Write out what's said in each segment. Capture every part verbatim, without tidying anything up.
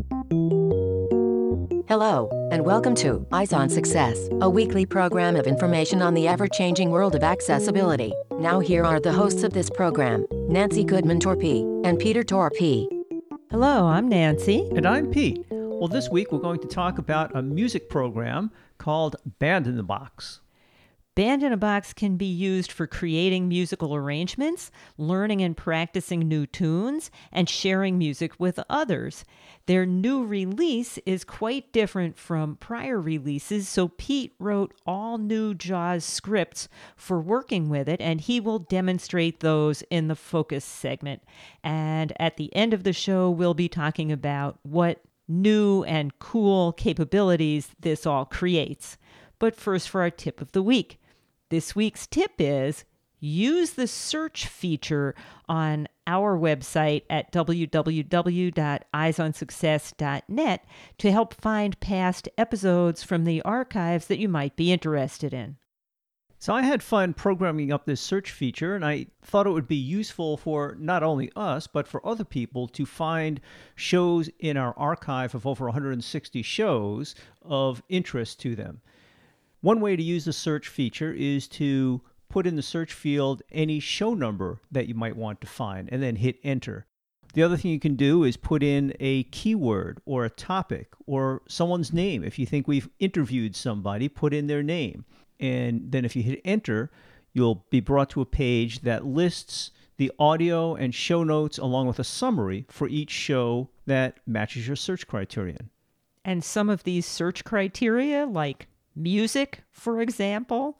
Hello, and welcome to Eyes on Success, a weekly program of information on the ever-changing world of accessibility. Now here are the hosts of this program, Nancy Goodman-Torpey and Peter Torpey. Hello, I'm Nancy. And I'm Pete. Well, this week we're going to talk about a music program called Band in a Box. Band in a Box can be used for creating musical arrangements, learning and practicing new tunes, and sharing music with others. Their new release is quite different from prior releases, so Pete wrote all new JAWS scripts for working with it, and he will demonstrate those in the focus segment. And at the end of the show, we'll be talking about what new and cool capabilities this all creates. But first, for our tip of the week. This week's tip is use the search feature on our website at w w w dot eyes on success dot net to help find past episodes from the archives that you might be interested in. So I had fun programming up this search feature, and I thought it would be useful for not only us, but for other people to find shows in our archive of over one hundred sixty shows of interest to them. One way to use the search feature is to put in the search field any show number that you might want to find and then hit enter. The other thing you can do is put in a keyword or a topic or someone's name. If you think we've interviewed somebody, put in their name. And then if you hit enter, you'll be brought to a page that lists the audio and show notes along with a summary for each show that matches your search criterion. And some of these search criteria, like music, for example,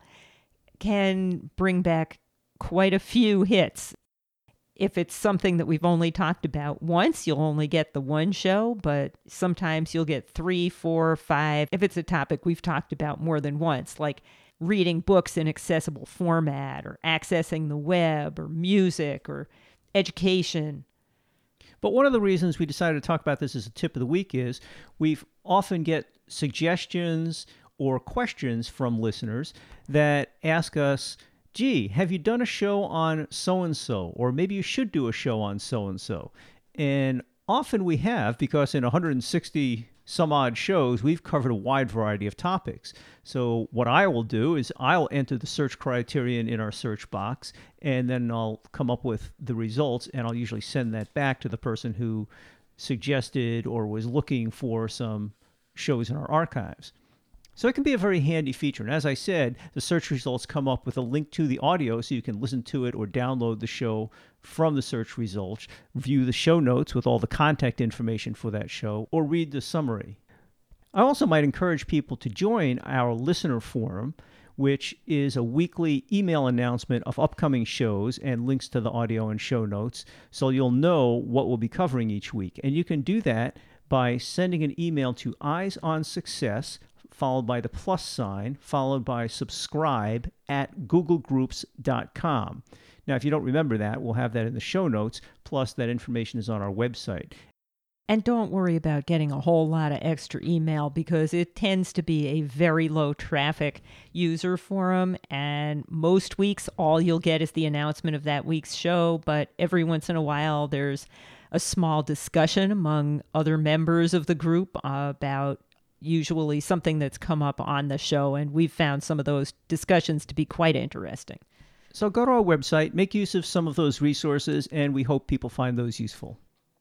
can bring back quite a few hits. If it's something that we've only talked about once, you'll only get the one show, but sometimes you'll get three, four, five. If it's a topic we've talked about more than once, like reading books in accessible format or accessing the web or music or education. But one of the reasons we decided to talk about this as a tip of the week is we've often get suggestions or questions from listeners that ask us, gee, have you done a show on so-and-so? Or maybe you should do a show on so-and-so. And often we have, because in one hundred sixty some odd shows, we've covered a wide variety of topics. So what I will do is I'll enter the search criterion in our search box, and then I'll come up with the results, and I'll usually send that back to the person who suggested or was looking for some shows in our archives. So it can be a very handy feature. And as I said, the search results come up with a link to the audio so you can listen to it or download the show from the search results, view the show notes with all the contact information for that show, or read the summary. I also might encourage people to join our listener forum, which is a weekly email announcement of upcoming shows and links to the audio and show notes, so you'll know what we'll be covering each week. And you can do that by sending an email to Eyes on Success, followed by the plus sign, followed by subscribe at google groups dot com. Now, if you don't remember that, we'll have that in the show notes, plus that information is on our website. And don't worry about getting a whole lot of extra email because it tends to be a very low traffic user forum, and most weeks all you'll get is the announcement of that week's show, but every once in a while there's a small discussion among other members of the group uh, about usually something that's come up on the show, and we've found some of those discussions to be quite interesting. So go to our website, make use of some of those resources, and we hope people find those useful.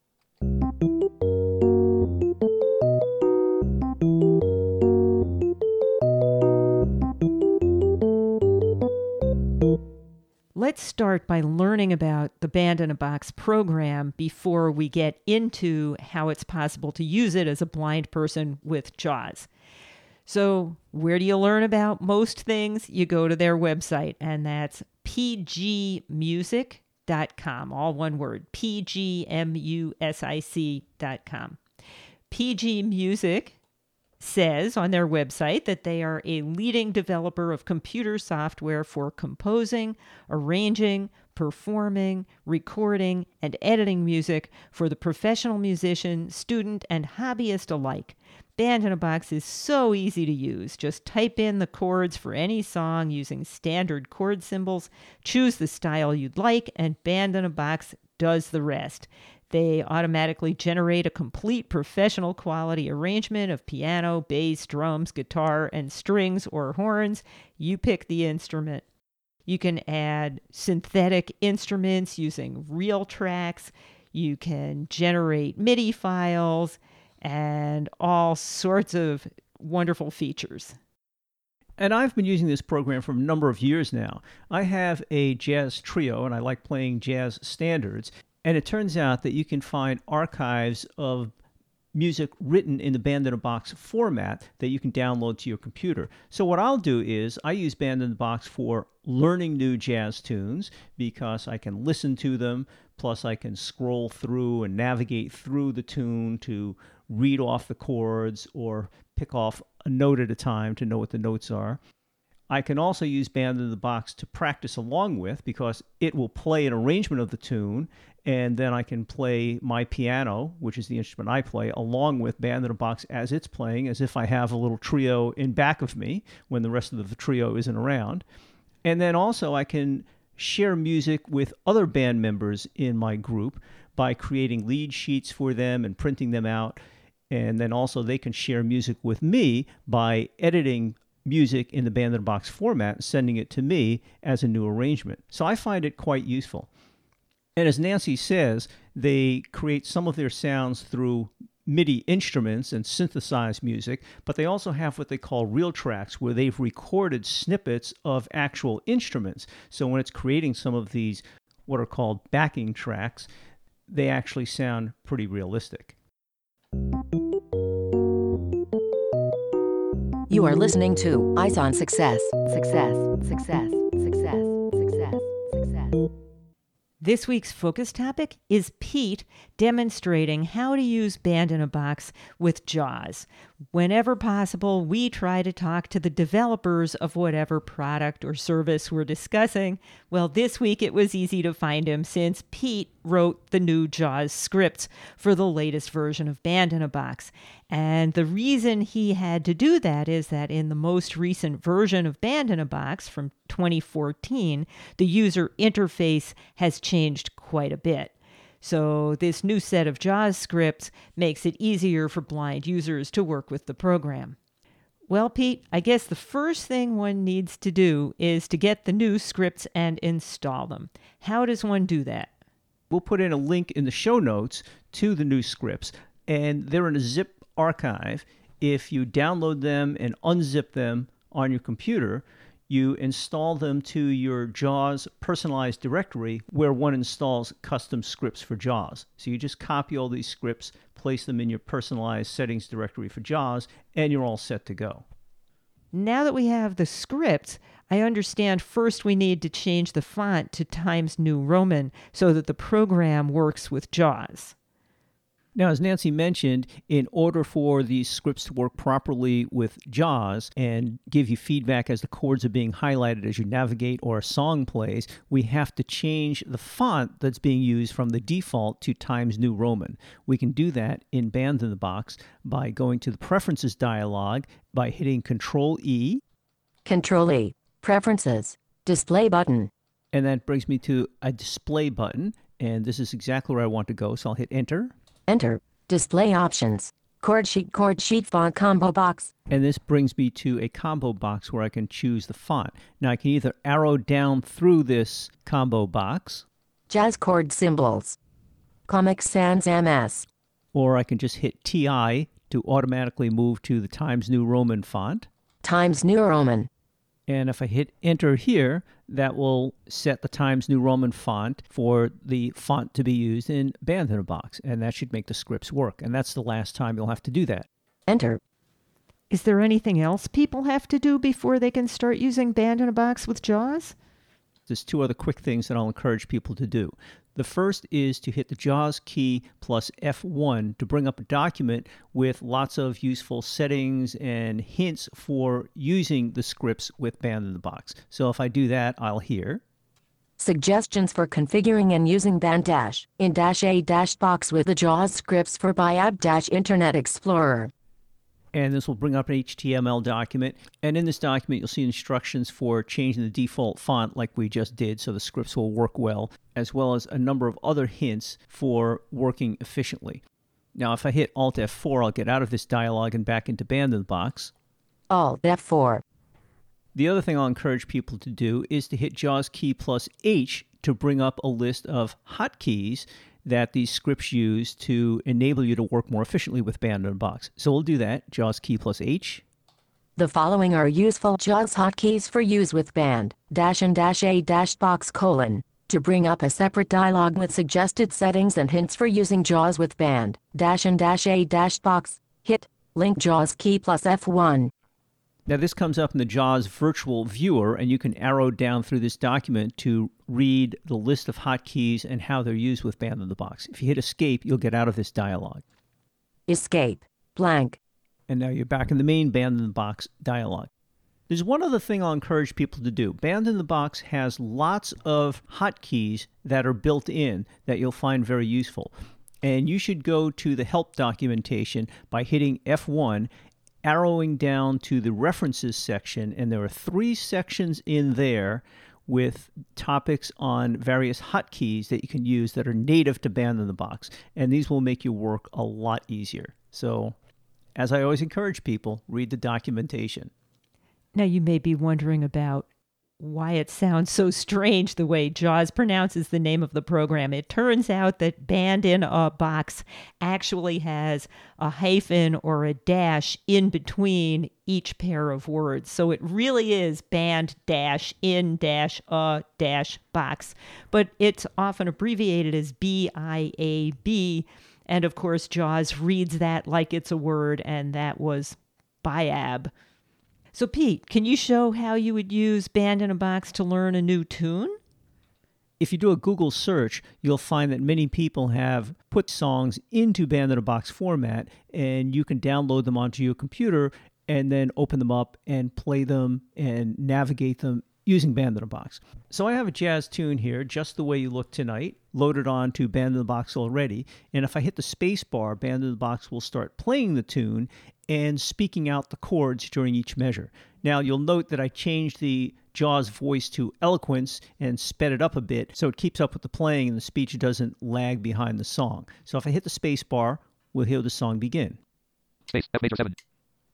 Let's start by learning about the Band in a Box program before we get into how it's possible to use it as a blind person with JAWS. So where do you learn about most things? You go to their website, and that's p g music dot com, all one word, p g m u s i c dot com. P G Music says on their website that they are a leading developer of computer software for composing, arranging, performing, recording, and editing music for the professional musician, student, and hobbyist alike. Band in a Box is so easy to use. Just type in the chords for any song using standard chord symbols, choose the style you'd like, and Band in a Box does the rest. They automatically generate a complete professional quality arrangement of piano, bass, drums, guitar, and strings or horns. You pick the instrument. You can add synthetic instruments using real tracks. You can generate MIDI files and all sorts of wonderful features. And I've been using this program for a number of years now. I have a jazz trio, and I like playing jazz standards. And it turns out that you can find archives of music written in the Band in a Box format that you can download to your computer. So what I'll do is I use Band in a Box for learning new jazz tunes because I can listen to them, plus I can scroll through and navigate through the tune to read off the chords or pick off a note at a time to know what the notes are. I can also use Band in the Box to practice along with because it will play an arrangement of the tune, and then I can play my piano, which is the instrument I play, along with Band in a Box as it's playing, as if I have a little trio in back of me when the rest of the trio isn't around. And then also I can share music with other band members in my group by creating lead sheets for them and printing them out. And then also they can share music with me by editing music in the Band in a Box format and sending it to me as a new arrangement. So I find it quite useful. And as Nancy says, they create some of their sounds through MIDI instruments and synthesized music, but they also have what they call real tracks where they've recorded snippets of actual instruments. So when it's creating some of these what are called backing tracks, they actually sound pretty realistic. You are listening to Eyes on Success. Success, success, success, success, success. This week's focus topic is Pete demonstrating how to use Band in a Box with JAWS. Whenever possible, we try to talk to the developers of whatever product or service we're discussing. Well, this week it was easy to find him since Pete wrote the new JAWS scripts for the latest version of Band in a Box. And the reason he had to do that is that in the most recent version of Band in a Box from twenty fourteen, the user interface has changed quite a bit. So this new set of JAWS scripts makes it easier for blind users to work with the program. Well, Pete, I guess the first thing one needs to do is to get the new scripts and install them. How does one do that? We'll put in a link in the show notes to the new scripts, and they're in a zip archive. If you download them and unzip them on your computer, you install them to your JAWS personalized directory where one installs custom scripts for JAWS. So you just copy all these scripts, place them in your personalized settings directory for JAWS, and you're all set to go. Now that we have the scripts, I understand first we need to change the font to Times New Roman so that the program works with JAWS. Now, as Nancy mentioned, in order for these scripts to work properly with JAWS and give you feedback as the chords are being highlighted as you navigate or a song plays, we have to change the font that's being used from the default to Times New Roman. We can do that in Band in a Box by going to the Preferences dialog, by hitting Control E. Control E. Preferences. Display button. And that brings me to a display button, and this is exactly where I want to go, so I'll hit Enter. Enter. Display options. Chord sheet, chord sheet font combo box. And this brings me to a combo box where I can choose the font. Now I can either arrow down through this combo box. Jazz chord symbols. Comic Sans M S. Or I can just hit T I to automatically move to the Times New Roman font. Times New Roman. And if I hit Enter here, that will set the Times New Roman font for the font to be used in Band in a Box. And that should make the scripts work. And that's the last time you'll have to do that. Enter. Is there anything else people have to do before they can start using Band in a Box with JAWS? There's two other quick things that I'll encourage people to do. The first is to hit the JAWS key plus F one to bring up a document with lots of useful settings and hints for using the scripts with Band in a Box. So if I do that, I'll hear Suggestions for configuring and using Band Dash in Dash A Dash Box with the JAWS scripts for Biab Dash Internet Explorer. And this will bring up an H T M L document. And in this document, you'll see instructions for changing the default font like we just did so the scripts will work well, as well as a number of other hints for working efficiently. Now, if I hit Alt F four, I'll get out of this dialog and back into Band in the Box. Alt F four. The other thing I'll encourage people to do is to hit JAWS key plus H to bring up a list of hotkeys that these scripts use to enable you to work more efficiently with Band in the Box. So we'll do that, JAWS key plus H. The following are useful JAWS hotkeys for use with Band, dash and dash A dash box colon. To bring up a separate dialog with suggested settings and hints for using JAWS with Band, dash and dash A dash box, hit, link JAWS key plus F one. Now this comes up in the JAWS virtual viewer, and you can arrow down through this document to read the list of hotkeys and how they're used with Band in the Box. If you hit Escape, you'll get out of this dialog. Escape, blank. And now you're back in the main Band in the Box dialog. There's one other thing I'll encourage people to do. Band in the Box has lots of hotkeys that are built in that you'll find very useful. And you should go to the help documentation by hitting F one, arrowing down to the references section, and there are three sections in there with topics on various hotkeys that you can use that are native to Band in the Box. And these will make you work a lot easier. So, as I always encourage people, read the documentation. Now, you may be wondering about why it sounds so strange the way JAWS pronounces the name of the program. It turns out that Band in a Box actually has a hyphen or a dash in between each pair of words. So it really is Band dash in dash a dash box. But it's often abbreviated as B I A B. And of course, JAWS reads that like it's a word, and that was biab. So, Pete, can you show how you would use Band in a Box to learn a new tune? If you do a Google search, you'll find that many people have put songs into Band in a Box format, and you can download them onto your computer and then open them up and play them and navigate them using Band in a Box. So I have a jazz tune here, just the way you look tonight, loaded onto Band in the Box already. And if I hit the space bar, Band in the Box will start playing the tune and speaking out the chords during each measure. Now, you'll note that I changed the JAWS voice to eloquence and sped it up a bit so it keeps up with the playing and the speech doesn't lag behind the song. So if I hit the space bar, we'll hear the song begin. Space, F major seven.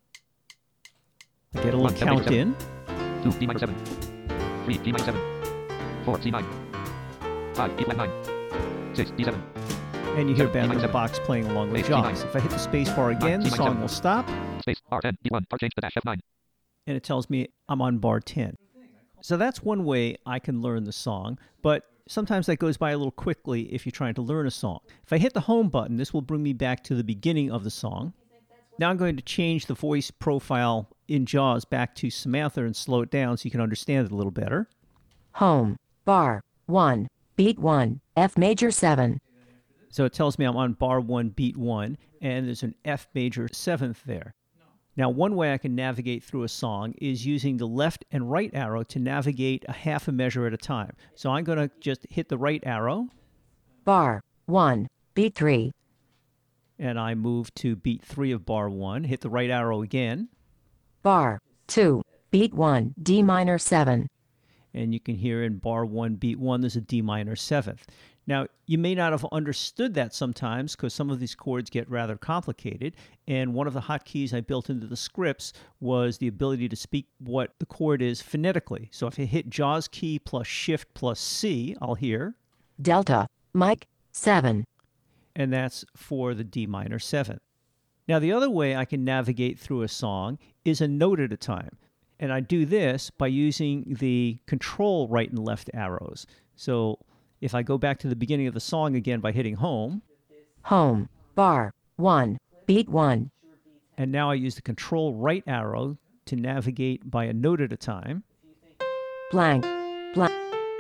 Get a little One, count seven. in. two, D minor seven. three, D minor seven. four, C nine. five, E flat nine. six, D seven. And you hear Seven, Band in D the minor Box playing along with Space, D JAWS. nine. If I hit the space bar again, Nine, the D minor song seven. will stop, Space, R ten, D one, R change to dash F nine. and it tells me I'm on bar ten. So that's one way I can learn the song, but sometimes that goes by a little quickly if you're trying to learn a song. If I hit the home button, this will bring me back to the beginning of the song. Now I'm going to change the voice profile in JAWS back to Samantha and slow it down so you can understand it a little better. Home, bar, one, beat one, F major seven. So it tells me I'm on bar one, beat one, and there's an F major seventh there. Now, one way I can navigate through a song is using the left and right arrow to navigate a half a measure at a time. So I'm going to just hit the right arrow, Bar, one, beat three. and I move to beat three of bar one, hit the right arrow again, Bar, two, beat one, D minor seven. and you can hear in bar one, beat one, there's a D minor seventh. Now, you may not have understood that sometimes because some of these chords get rather complicated, and one of the hotkeys I built into the scripts was the ability to speak what the chord is phonetically. So if I hit JAWS key plus Shift plus C, I'll hear, Delta, Mike, seven. and that's for the D minor seventh. Now, the other way I can navigate through a song is a note at a time, and I do this by using the control right and left arrows. So if I go back to the beginning of the song again by hitting home, Home, bar, one, beat one. and now I use the control right arrow to navigate by a note at a time, Blank, blank,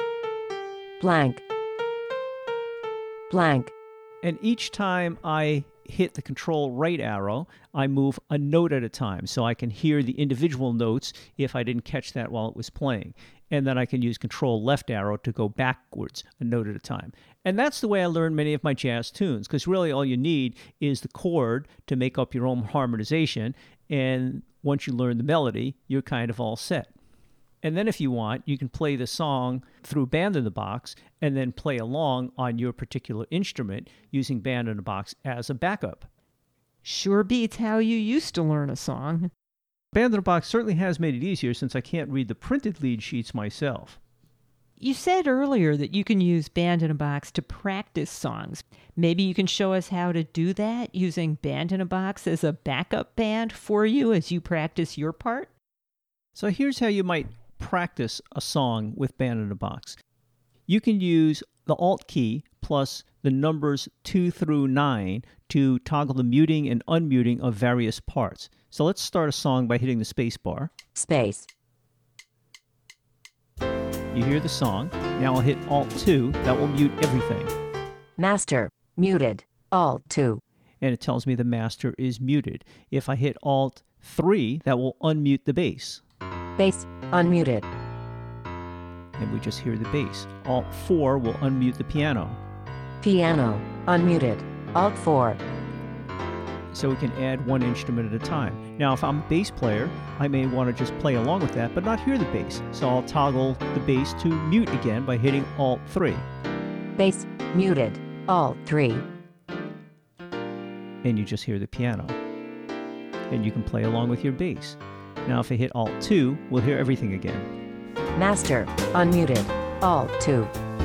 blank, blank. and each time I hit the control right arrow, I move a note at a time so I can hear the individual notes if I didn't catch that while it was playing. and then I can use Control left arrow to go backwards a note at a time. And that's the way I learned many of my jazz tunes, because really all you need is the chord to make up your own harmonization, and once you learn the melody, you're kind of all set. And then if you want, you can play the song through Band in the Box and then play along on your particular instrument using Band in the Box as a backup. Sure beats how you used to learn a song. Band in the Box certainly has made it easier since I can't read the printed lead sheets myself. You said earlier that you can use Band in a Box to practice songs. Maybe you can show us how to do that using Band in a Box as a backup band for you as you practice your part? So here's how you might practice a song with Band in a Box. You can use the Alt key plus the numbers two through nine to toggle the muting and unmuting of various parts. So let's start a song by hitting the space bar. Space. You hear the song. Now I'll hit Alt two. That will mute everything. Master. Muted. Alt two. And it tells me the master is muted. If I hit Alt three, that will unmute the bass. Bass. Unmuted. And we just hear the bass. Alt four will unmute the piano. Piano. Unmuted. Alt four. So we can add one instrument at a time. Now, if I'm a bass player, I may want to just play along with that, but not hear the bass. So I'll toggle the bass to mute again by hitting Alt three. Bass. Muted. Alt three. And you just hear the piano. And you can play along with your bass. Now, if I hit Alt two, we'll hear everything again. Master. Unmuted. Alt two.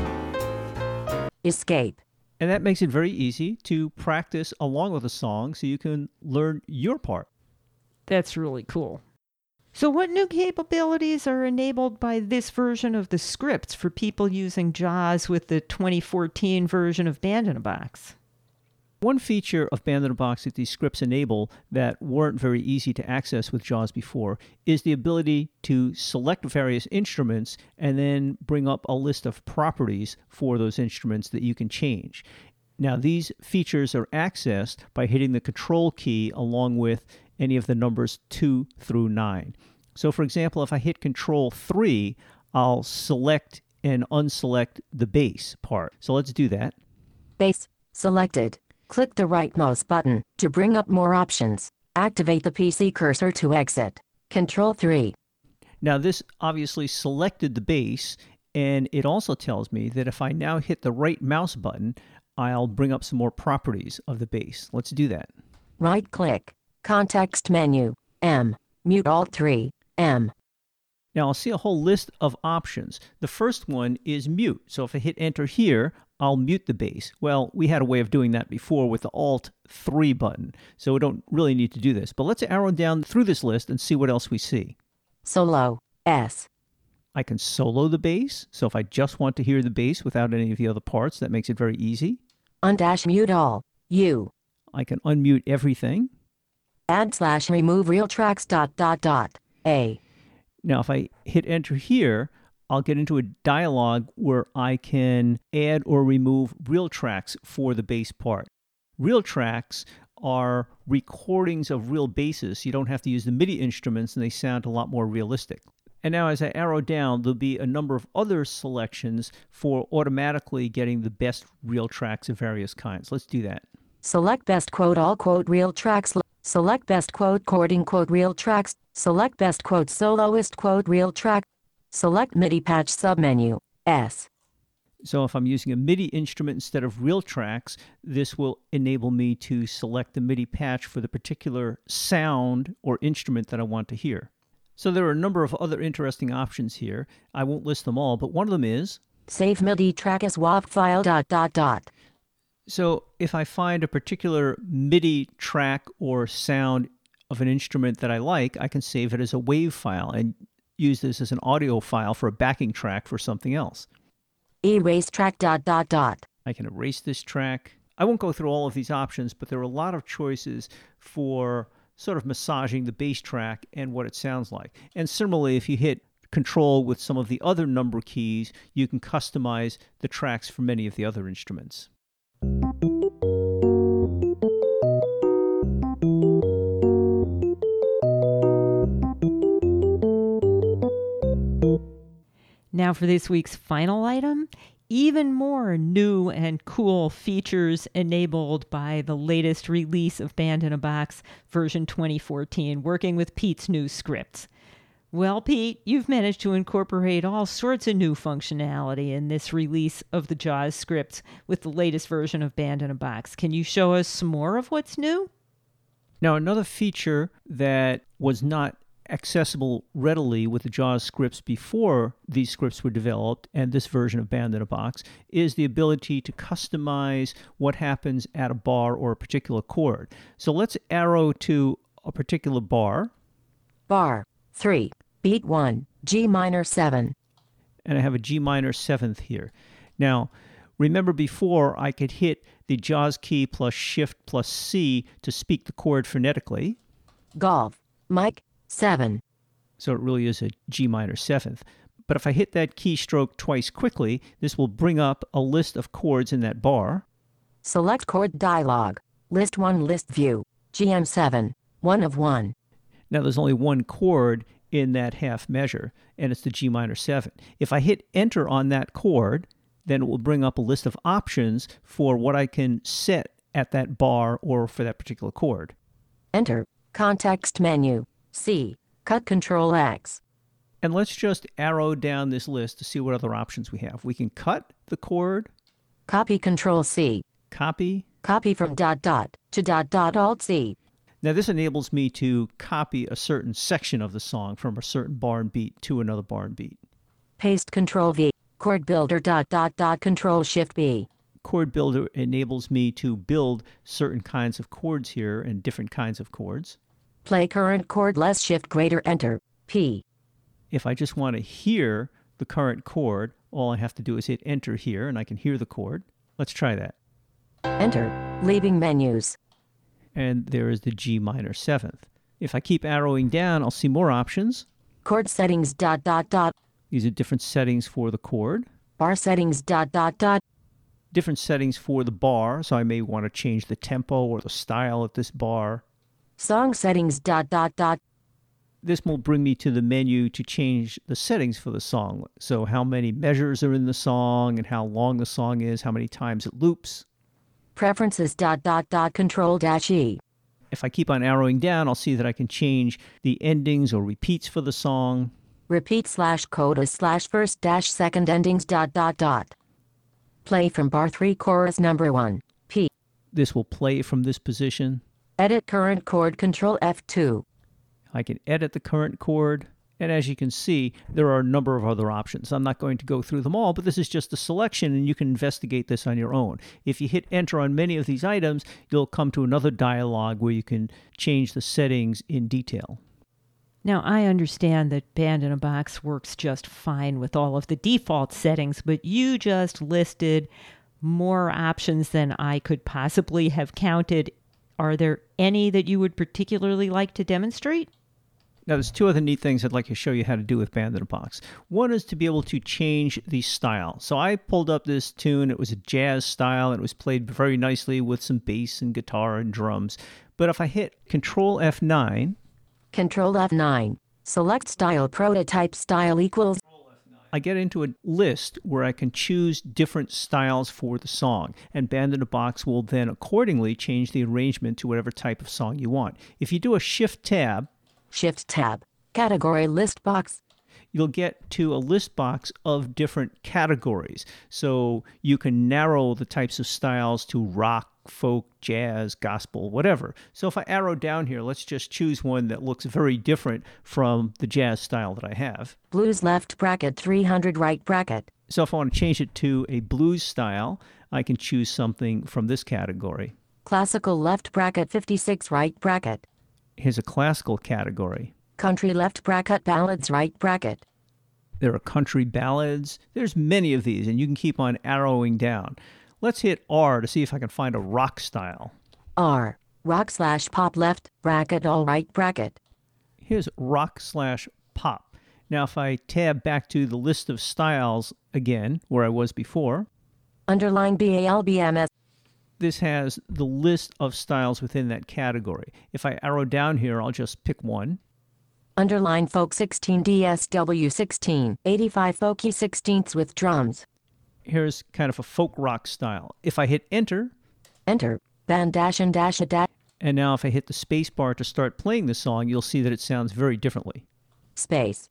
Escape. And that makes it very easy to practice along with a song so you can learn your part. That's really cool. So what new capabilities are enabled by this version of the scripts for people using JAWS with the twenty fourteen version of Band in a Box? One feature of Band in a Box that these scripts enable that weren't very easy to access with JAWS before is the ability to select various instruments and then bring up a list of properties for those instruments that you can change. Now, these features are accessed by hitting the Control key along with any of the numbers two through nine. So, for example, if I hit Control three, I'll select and unselect the bass part. So let's do that. Bass. Selected. Click the right mouse button to bring up more options. Activate the P C cursor to exit. Control three. Now this obviously selected the bass, and it also tells me that if I now hit the right mouse button, I'll bring up some more properties of the bass. Let's do that. Right click. Context menu. M. Mute Alt three. M. Now I'll see a whole list of options. The first one is mute. So if I hit enter here, I'll mute the bass. Well, we had a way of doing that before with the Alt three button, so we don't really need to do this. But let's arrow down through this list and see what else we see. Solo. S. I can solo the bass, so if I just want to hear the bass without any of the other parts, that makes it very easy. Undash mute all. U. I can unmute everything. Add slash remove real tracks dot dot dot. A. Now, if I hit enter here, I'll get into a dialog where I can add or remove real tracks for the bass part. Real tracks are recordings of real basses. You don't have to use the MIDI instruments, and they sound a lot more realistic. And now as I arrow down, there'll be a number of other selections for automatically getting the best real tracks of various kinds. Let's do that. Select best quote all quote real tracks. Select best quote chording quote real tracks. Select best quote soloist quote real track. Select MIDI patch submenu. S. So if I'm using a MIDI instrument instead of real tracks, this will enable me to select the MIDI patch for the particular sound or instrument that I want to hear. So there are a number of other interesting options here. I won't list them all, but one of them is Save MIDI track as WAV file dot dot dot. So if I find a particular MIDI track or sound of an instrument that I like, I can save it as a WAV file and use this as an audio file for a backing track for something else. Erase track dot dot dot. I can erase this track. I won't go through all of these options, but there are a lot of choices for sort of massaging the bass track and what it sounds like. And similarly, if you hit Control with some of the other number keys, you can customize the tracks for many of the other instruments. Now for this week's final item, even more new and cool features enabled by the latest release of Band in a Box version twenty fourteen, working with Pete's new scripts. Well, Pete, you've managed to incorporate all sorts of new functionality in this release of the JAWS scripts with the latest version of Band in a Box. Can you show us some more of what's new? Now, another feature that was not accessible readily with the JAWS scripts before these scripts were developed and this version of Band in a Box is the ability to customize what happens at a bar or a particular chord. So let's arrow to a particular bar. Bar three, beat one, G minor seven. And I have a G minor seventh here. Now, remember before I could hit the JAWS key plus Shift plus C to speak the chord phonetically. Golf, Mike, seven. So it really is a G minor seventh. But if I hit that keystroke twice quickly, this will bring up a list of chords in that bar. Select chord dialog. List one list view. G M seven, one of one. Now there's only one chord in that half measure, and it's the G minor seven. If I hit enter on that chord, then it will bring up a list of options for what I can set at that bar or for that particular chord. Enter. Context menu. C. Cut Control X. And let's just arrow down this list to see what other options we have. We can cut the chord. Copy Control C. Copy. Copy from dot dot to dot dot Alt C. Now this enables me to copy a certain section of the song from a certain bar and beat to another bar and beat. Paste Control V. Chord Builder dot dot dot Control Shift B. Chord Builder enables me to build certain kinds of chords here and different kinds of chords. Play current chord less Shift greater Enter. P. If I just want to hear the current chord, all I have to do is hit enter here and I can hear the chord. Let's try that. Enter. Leaving menus. And there is the G minor seventh. If I keep arrowing down, I'll see more options. Chord settings dot dot dot. These are different settings for the chord. Bar settings dot dot dot. Different settings for the bar, so I may want to change the tempo or the style at this bar. Song settings dot dot dot. This will bring me to the menu to change the settings for the song. So how many measures are in the song and how long the song is, how many times it loops. Preferences dot dot dot Control dash E. If I keep on arrowing down, I'll see that I can change the endings or repeats for the song. Repeat slash coda slash first dash second endings dot dot dot. Play from bar three chorus number one. P. This will play from this position. Edit current chord Control F two. I can edit the current chord. And as you can see, there are a number of other options. I'm not going to go through them all, but this is just a selection, and you can investigate this on your own. If you hit enter on many of these items, you'll come to another dialog where you can change the settings in detail. Now, I understand that Band in a Box works just fine with all of the default settings, but you just listed more options than I could possibly have counted. Are there any that you would particularly like to demonstrate? Now, there's two other neat things I'd like to show you how to do with Band in a Box. One is to be able to change the style. So I pulled up this tune. It was a jazz style, and it was played very nicely with some bass and guitar and drums. But if I hit Control F nine... Control F nine. Select style prototype style equals. I get into a list where I can choose different styles for the song, and Band in a Box will then accordingly change the arrangement to whatever type of song you want. If you do a Shift tab, Shift tab. Category list box. You'll get to a list box of different categories. So you can narrow the types of styles to rock, folk, jazz, gospel, whatever. So if I arrow down here, let's just choose one that looks very different from the jazz style that I have. Blues left bracket three hundred right bracket. So if I want to change it to a blues style, I can choose something from this category. Classical left bracket fifty-six right bracket. Here's a classical category. Country left bracket ballads right bracket. There are country ballads. There's many of these, and you can keep on arrowing down. Let's hit R to see if I can find a rock style. R. Rock slash pop left bracket all right bracket. Here's rock slash pop. Now if I tab back to the list of styles again, where I was before. Underline B A L B M S. This has the list of styles within that category. If I arrow down here, I'll just pick one. underline folk sixteen D S W sixteen, eighty-five folky sixteenths with drums. Here's kind of a folk rock style. If I hit enter, Enter, band dash and dash a dash, and now if I hit the space bar to start playing the song, you'll see that it sounds very differently. space.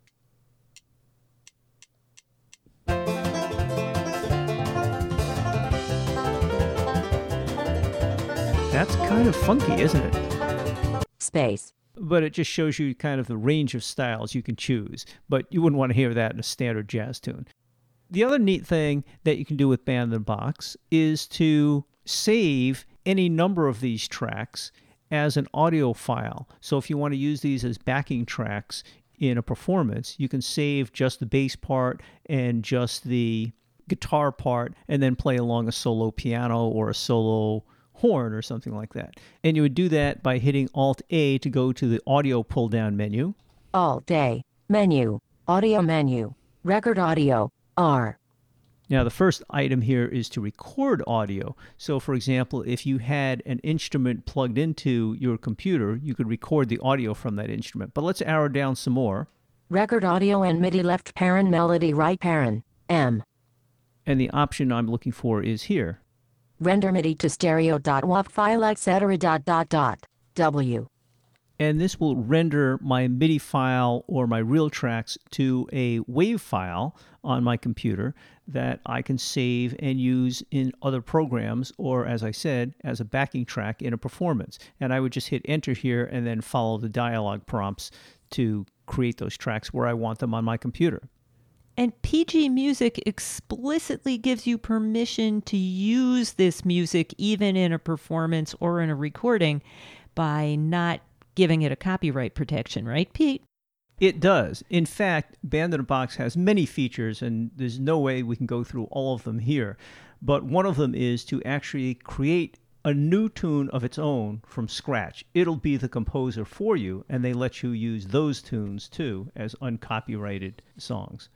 That's kind of funky, isn't it? Space. But it just shows you kind of the range of styles you can choose. But you wouldn't want to hear that in a standard jazz tune. The other neat thing that you can do with Band in the Box is to save any number of these tracks as an audio file. So if you want to use these as backing tracks in a performance, you can save just the bass part and just the guitar part and then play along a solo piano or a solo horn or something like that. And you would do that by hitting Alt-A to go to the audio pull-down menu. Alt-A, menu, audio menu, record audio, R. Now, the first item here is to record audio. So, for example, if you had an instrument plugged into your computer, you could record the audio from that instrument. But let's arrow down some more. Record audio and MIDI left parent, melody right parent, M. And the option I'm looking for is here. Render MIDI to stereo dot W A V file, et cetera dot dot dot W. And this will render my MIDI file or my real tracks to a WAV file on my computer that I can save and use in other programs or, as I said, as a backing track in a performance. And I would just hit enter here and then follow the dialog prompts to create those tracks where I want them on my computer. And P G Music explicitly gives you permission to use this music even in a performance or in a recording by not giving it a copyright protection, right, Pete? It does. In fact, Band in the Box has many features, and there's no way we can go through all of them here. But one of them is to actually create a new tune of its own from scratch. It'll be the composer for you, and they let you use those tunes, too, as uncopyrighted songs.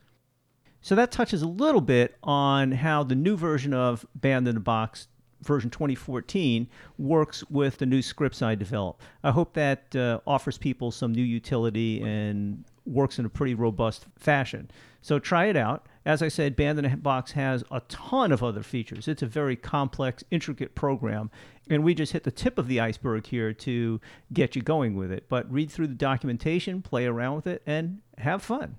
So that touches a little bit on how the new version of Band in the Box, version twenty fourteen, works with the new scripts I developed. I hope that uh, offers people some new utility and works in a pretty robust fashion. So try it out. As I said, Band in the Box has a ton of other features. It's a very complex, intricate program, and we just hit the tip of the iceberg here to get you going with it. But read through the documentation, play around with it, and have fun.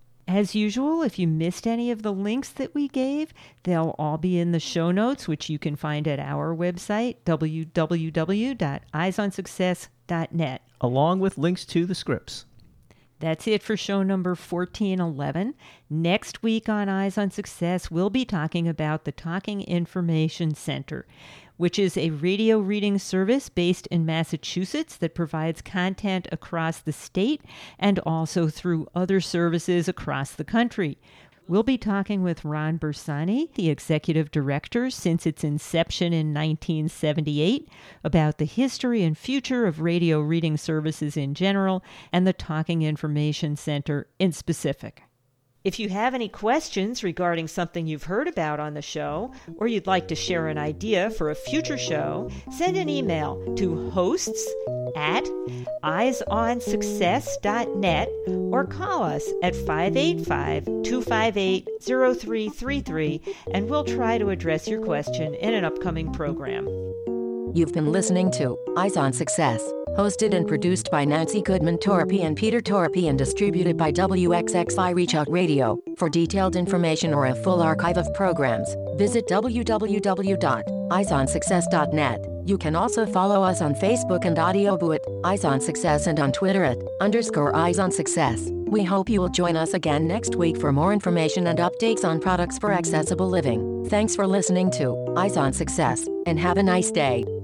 As usual, if you missed any of the links that we gave, they'll all be in the show notes, which you can find at our website, w w w dot eyes on success dot net. Along with links to the scripts. That's it for show number fourteen eleven. Next week on Eyes on Success, we'll be talking about the Talking Information Center, which is a radio reading service based in Massachusetts that provides content across the state and also through other services across the country. We'll be talking with Ron Bersani, the executive director since its inception in nineteen seventy-eight, about the history and future of radio reading services in general and the Talking Information Center in specific. If you have any questions regarding something you've heard about on the show, or you'd like to share an idea for a future show, send an email to hosts at eyes on success dot net or call us at five eight five, two five eight, zero three three three, and we'll try to address your question in an upcoming program. You've been listening to Eyes on Success, hosted and produced by Nancy Goodman Torpy and Peter Torpy and distributed by W X X I Reach Out Radio. For detailed information or a full archive of programs, visit w w w dot eyes on success dot net. You can also follow us on Facebook and Audioboo at Eyes on Success and on Twitter at underscore Eyes on Success. We hope you will join us again next week for more information and updates on products for accessible living. Thanks for listening to Eyes on Success, and have a nice day.